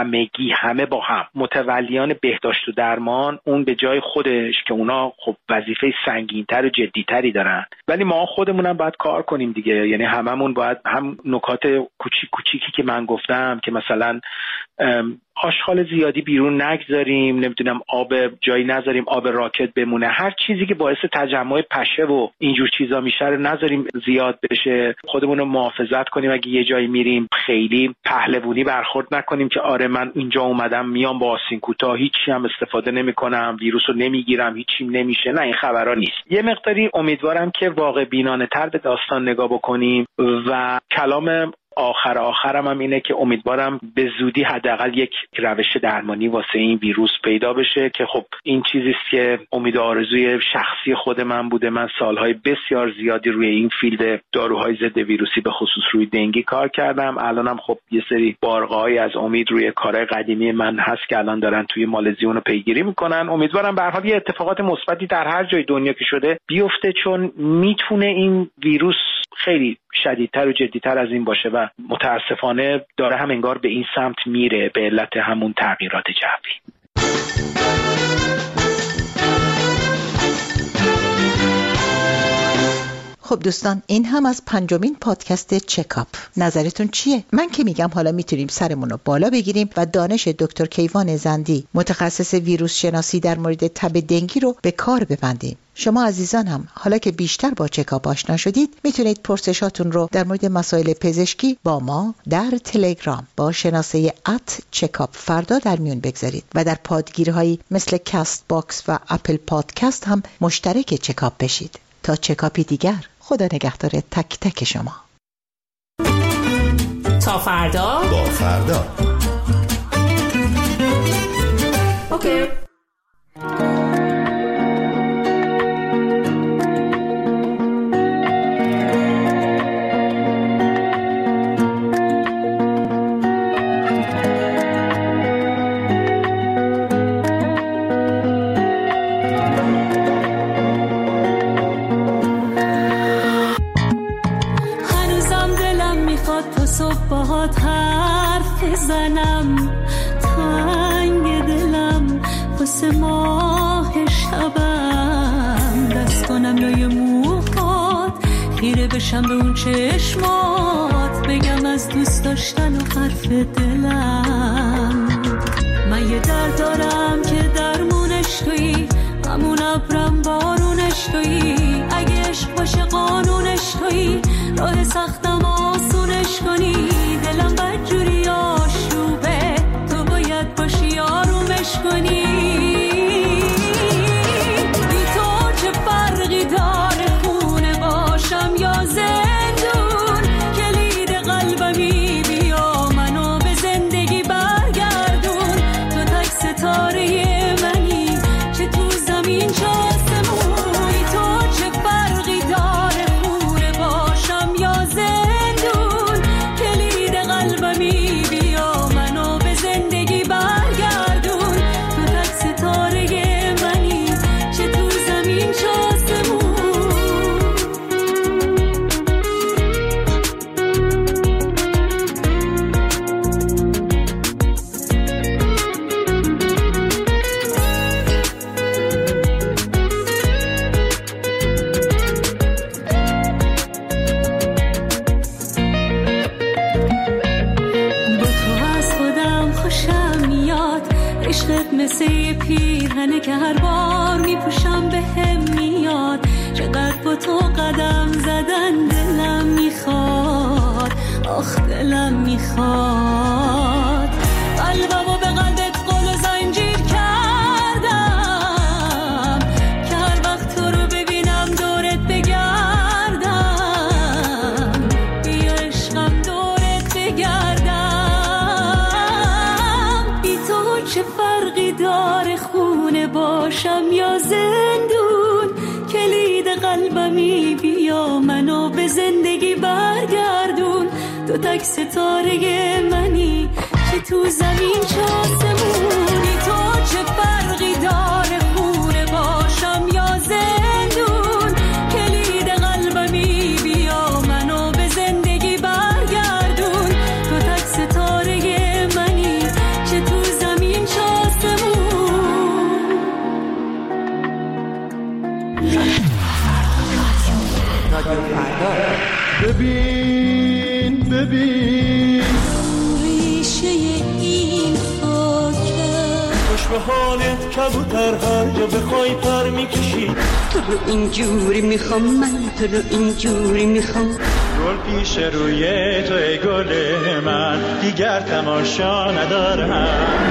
Speaker 5: همه با هم، متولیان بهداشت و درمان، اون به جای خودش که اونا خب وظیفه سنگین‌تر و جدی‌تری دارن، ولی ما خودمونم باید کار کنیم دیگه. یعنی هممون باید هم نکات کوچیکی که من گفتم که مثلا آشغال زیادی بیرون نگذاریم، نمیدونم آب جایی نذاریم آب راکت بمونه، هر چیزی که باعث تجمع پشه و اینجور چیزا میشه رو نذاریم زیاد بشه، خودمون رو محافظت کنیم، اگه یه جایی میریم خیلی پهلوونی برخورد نکنیم که آره من اینجا اومدم میام با آستین کوتاه هیچی هم استفاده نمیکنم، ویروس رو نمیگیرم، هیچیم نمیشه، نه این خبرا نیست. یه مقداری امیدوارم که واقع بینانه تر به داستان نگاه بکنیم و کلام آخرم هم اینه که امیدوارم به زودی حداقل یک روش درمانی واسه این ویروس پیدا بشه که خب این چیزی است که امید و آرزوی شخصی خود من بوده. من سالهای بسیار زیادی روی این فیلد داروهای ضد ویروسی به خصوص روی دنگی کار کردم. الانم خب یه سری بارقه‌ای از امید روی کارهای قدیمی من هست که الان دارن توی مالزی اونو پیگیری میکنن. امیدوارم به هر حال یه اتفاقات مثبتی در هر جای دنیا که شده بیفته، چون میتونه این ویروس خیلی شدیدتر و جدیتر از این باشه و متاسفانه داره هم انگار به این سمت میره به علت همون تغییرات جوی.
Speaker 4: خب دوستان، این هم از 5مین پادکست چکاپ. نظرتون چیه؟ من که میگم حالا میتونیم سرمون رو بالا بگیریم و دانش دکتر کیوان زندی متخصص ویروس شناسی در مورد تب دنگی رو به کار ببندیم. شما عزیزان هم حالا که بیشتر با چکاپ آشنا شدید میتونید پرسشاتون رو در مورد مسائل پزشکی با ما در تلگرام با شناسه @چکاپفردا در میون بگذارید و در پادگیرهایی مثل کست باکس و اپل پادکست هم مشترک چکاپ بشید. تا چکاپی دیگر، خدا نگهدار تک تک شما.
Speaker 6: تا فردا با فردا. اوکی.
Speaker 7: باهات حرف بزنم، تنگ دلم واسه ماه شبم، دست کنم لای موهات، خیره بشم به اون چشمات، بگم از دوست داشتن و حرف دلم. من یه درد دارم که درمونش تویی، همون ابرم بارونش تویی، اگه عشق باشه قانونش تویی، راه سختم آسونش کنی، دلم بدجوری آشوبه، تو باید باشی آرومش کنی. بی تو چه فرقی داره خونه باشم یا زندون، کلید قلبمی بیا منو به زندگی برگردون، تو تک ستاره منی چه تو زمین چه آسمون، بی تو چه فرقی داره خونه باشم یا زندون، کلید قلبمی بیا منو به زندگی برگردون، تو تک ستاره منی چه تو زمین چه آسمون. عشقت مثل یه پیرهنه که هر بار میپوشم به هم میاد، چقدر با تو قدم زدن دلم میخواد، آخ دلم میخواد، قلبمو به قلبت قل و زنجیر کردم که هر وقت تو رو ببینم دورت بگردم، بیا عشقم دورت بگردم. بی تو چه فرقی داره خونه باشم یا زندون، کلید قلبمی بیا منو به زندگی برگردون، تو تک ستاره منی که تو زمین چه آسمونی، تو چه فرقی داره خونه باشم یا زندون، کلید قلبمی بیا منو به زندگی برگردون، تو تک ستاره منی چه تو زمین چه آسمون.
Speaker 8: ببین ریشه این به حالت کبوتر هر جا بخوای پر میکشی.
Speaker 9: تو رو اینجوری میخوام من، تو رو اینجوری میخوام.
Speaker 8: گل پیش روی تو ای گل من، دیگر تماشا ندارم.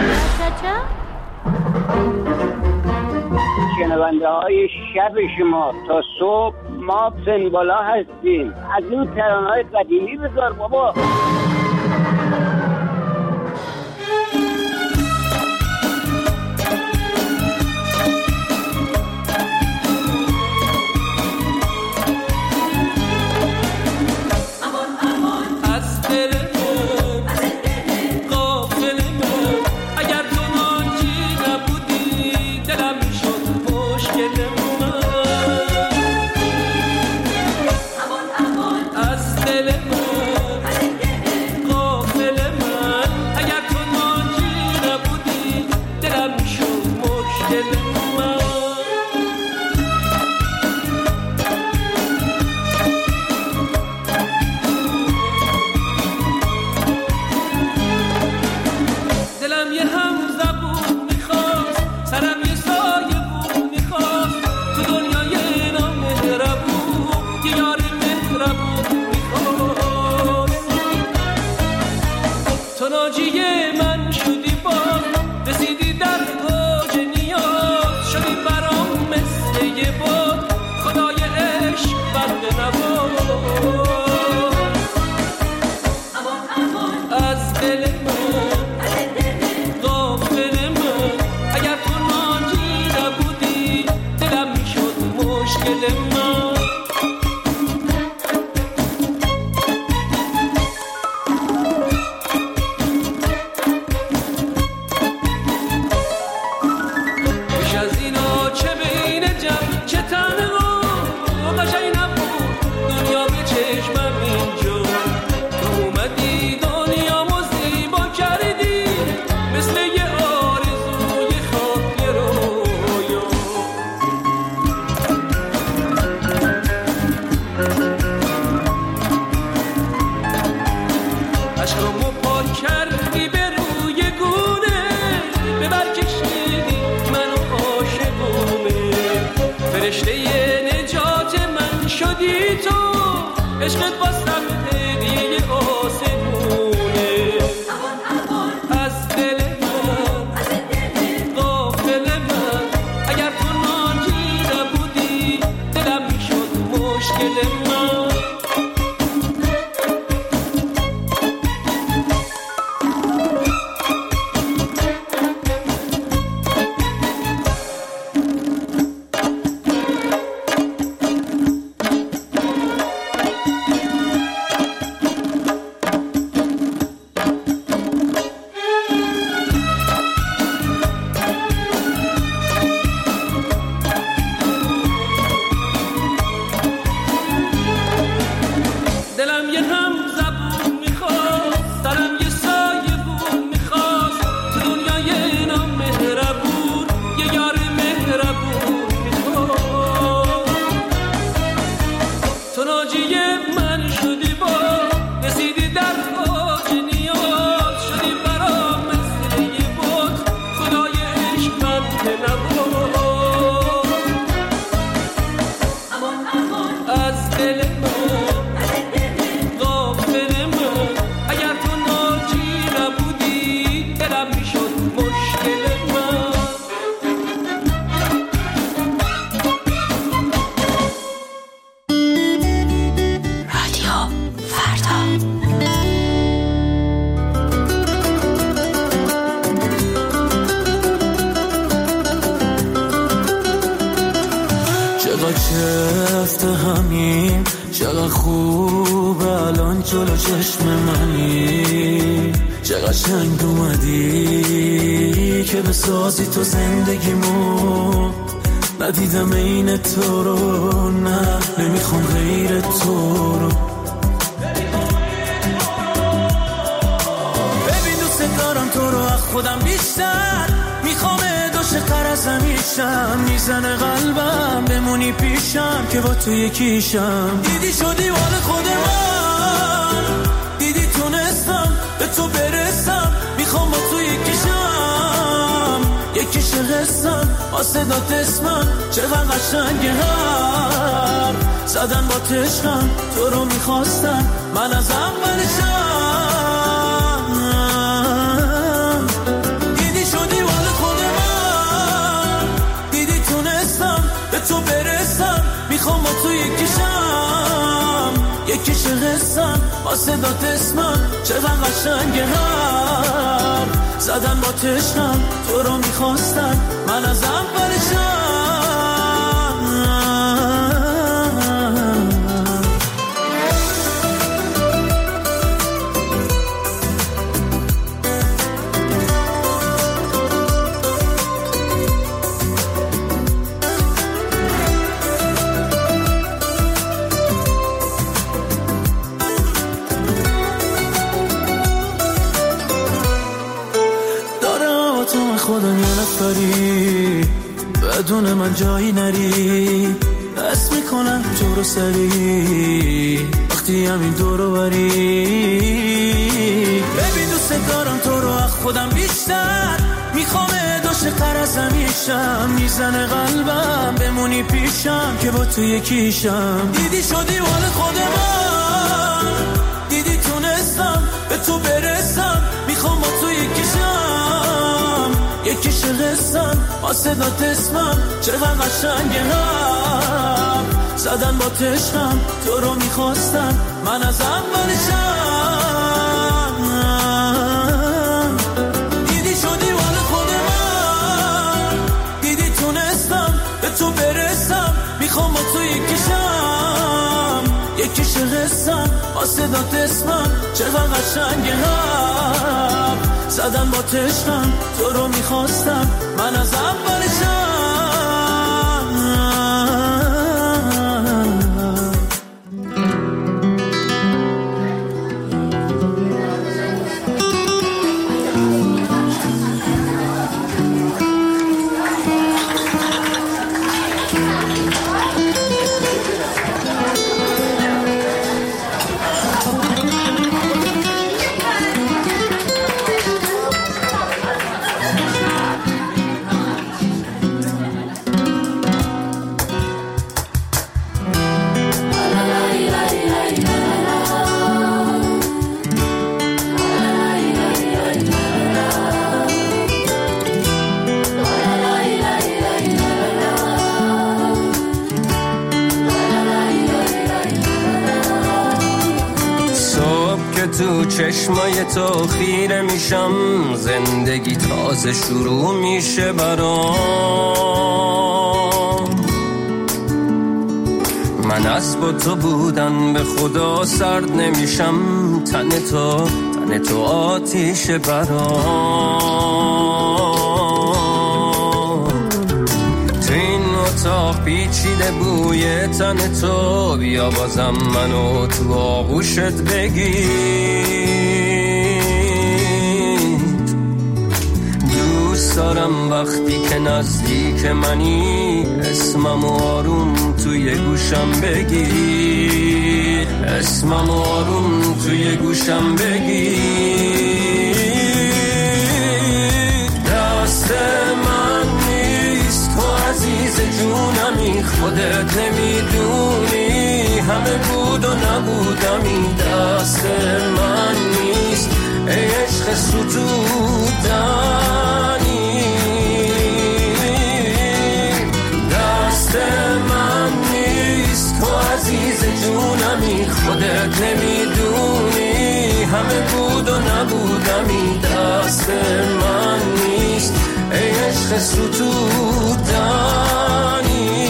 Speaker 10: شنونده های شب شما تا صبح ما پنبالا هستیم. از این ترانه‌های قدیمی بذار بابا.
Speaker 11: چقدر خوب الان جلو چشم منی، چقدر قشنگ اومدی که بسازی تو زندگیمو. ندیدم این تو رو، نه نمیخوام غیر تو رو. ببین دوست دارم تو رو از خودم بیشتر، میخوام عاشق‌تر از همیشم. میزنه قلبم بمونی پیشم که با تو یکیشم. دیدی شدی مال خود من، دیدی تونستم به تو برسم. میخوام با تو یکیشم، یکیش قصم با صدات اسمم چقدر قشنگه هر زدن با تشکم تو رو میخواستم من از اولشم دیدی شدی وال خود من دیدی تونستم به تو برسم میخوام با تو یکیش قصم با صدات اسمم چقدر قشنگه هر زدن با تشکم تو رو میخواستم من از اولشم بدون من جایی نری حس میکنم تو رو سری وقتی همین دورو بری ببین دوست دارم تو رو از خودم بیشتر میخوام عاشق‌تر از همیشم میزنه قلبم بمونی پیشم که با تو یکیشم دیدی شدی وال خود من دیدی تونستم به تو برسم میخوام با تو یکیش قصم با صدات اسمم چقدر قشنگه هم زدن با تشکم تو رو میخواستم من از اولشم دیدی شدی وال خود من دیدی تونستم به تو برسم میخوام با تو یکیش قصم با صدات اسمم چقدر قشنگه هم زدن با تشکم تو رو میخواستم من از اولشم
Speaker 12: تو چشمای تو خیره میشم زندگی تازه شروع میشه برام من از با تو بودن به خدا سرد نمیشم تن تو آتیش برام تو این اتاق پیچیده بوی تن تو بیا بازم منو تو آغوشت بگیر دوست دارم وقتی که نزدیک منی اسمم آروم توی گوشم بگیر اسمم آروم توی گوشم بگیر دست من نیست تو عزیز جونمی خودت نمیدونی همه بود و نبودمی دست من نیست ای عشق ستودنی دست من نیست تو عزیز جونمی خودت نمیدونی همه بود و نبودمی دست من نیست ای عشق ستودنی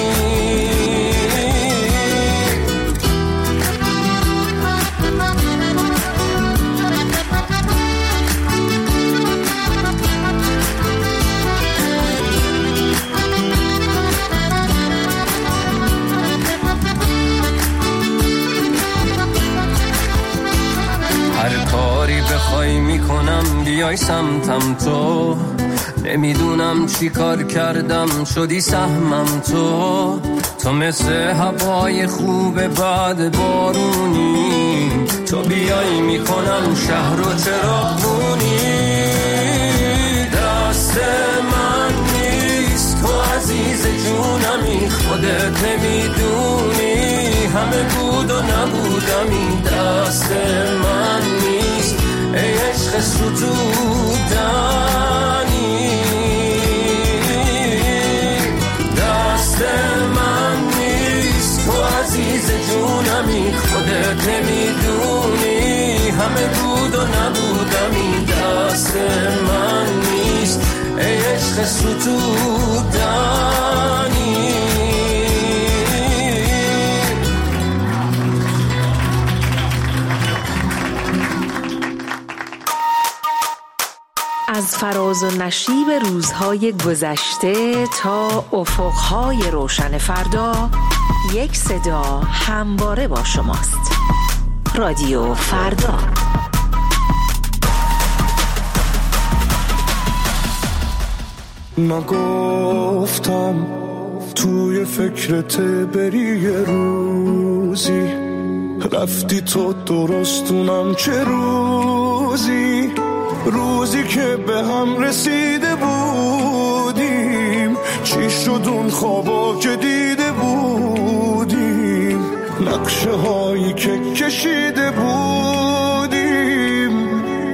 Speaker 12: بخوای میکنم بیای سمتم تو نمیدونم چی کار کردم شدی سهمم تو مثل هوای خوب بعد بارونی تو بیای میکنم شهر و چراغونی دست من عزیز جونمی خودت نمیدونی همه بود و نبودم این دست من نیست ای عشق ستودنی دست من نیست تو عزیز جونمی خودت نمیدونی همه بود و نبودم این دست من نیست ای عشق ستودنی
Speaker 2: از فراز و نشیب روزهای گذشته تا افقهای روشن فردا یک صدا همواره با شماست. رادیو فردا.
Speaker 13: نگفتم توی فکرت بری یه روزی رفتی تو درستونم چه روزی که به هم رسیده بودیم چی شد اون خوابا که دیده بودیم نقشه هایی که کشیده بودیم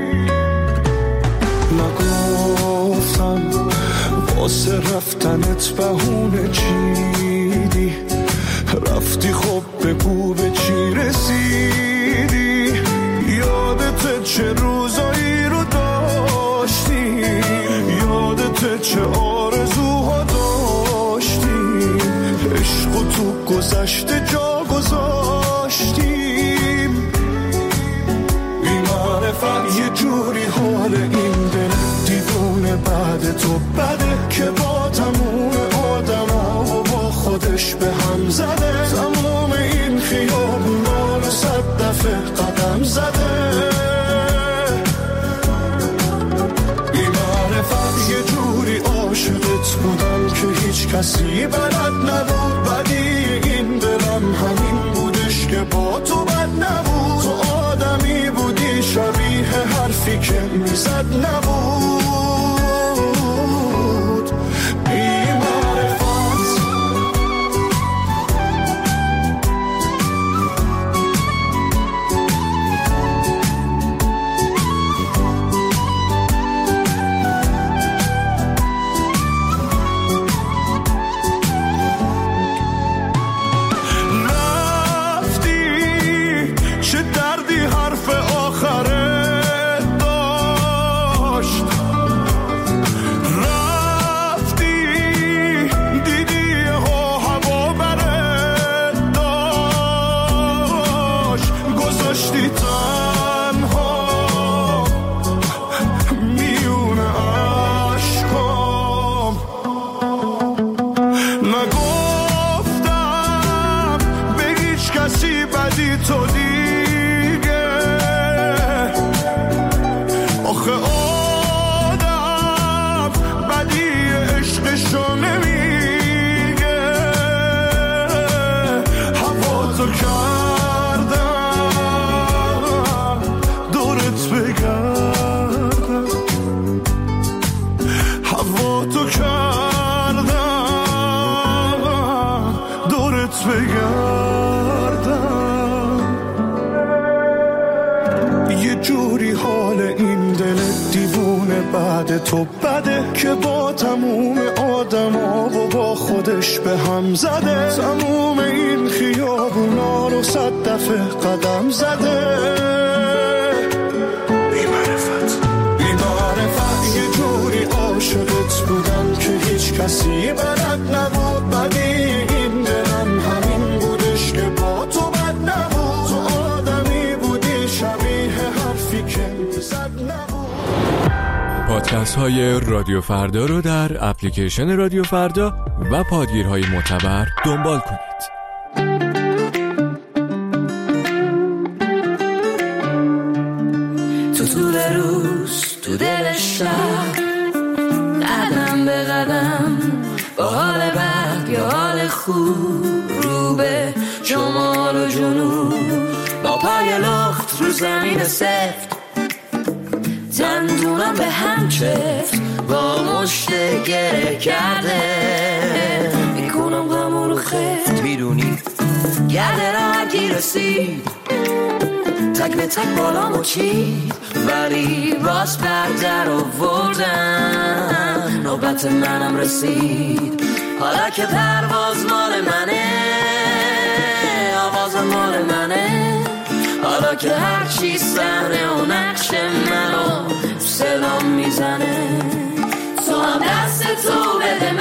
Speaker 13: نگفتم واسه رفتنت بهونه چیدی رفتی خب بگو به چی رسیدی یادت چه روزایی رو داشتی یادت چه آرزوها داشتیم عشق تو گذشته جا گذاشتیم بی معرفت یه جوری حال این دل دیوونه بعد تو بده که با تموم آدم ها و با خودش به هم زده تموم این خیابونا رو 100 دفعه قدم زده بی معرفت یه جوری عاشقت بودم که هیچ کسی بلد نبود بدی این دلم همین بودش که با تو بد نبود تو آدمی بودی شبیه حرفی که میزد نبود تو بده که با تموم آدم ها و با خودش به هم زده تموم این خیابونا رو 100 دفعه قدم زده بی معرفت یه جوری عاشقت بودم که هیچ کسی بلد نبود بدی این دلم همین بودش که با تو بد نبود تو آدمی بودی شبیه حرفی که میزد نبود.
Speaker 14: پادکست های رادیو فردا رو در اپلیکیشن رادیو فردا و پادگیرهای معتبر دنبال کنید.
Speaker 7: تو طول روز تو دل شب قدم به قدم با حال بد یا حال خوب رو به شمال و جنوب با پای لخت رو زمین سفت دندونم به هم چفت
Speaker 15: با مشت گره کرده میکنم غمو رو خفت میدونی گرده را گیر رسید تک به تک بالامو چید ولی باز بردر آوردن نوبت منم رسید حالا که پرواز مال منه آواز مال منه حالا که هرچی صحنه و نقش منو صدام میزنه تو هم دست تو بده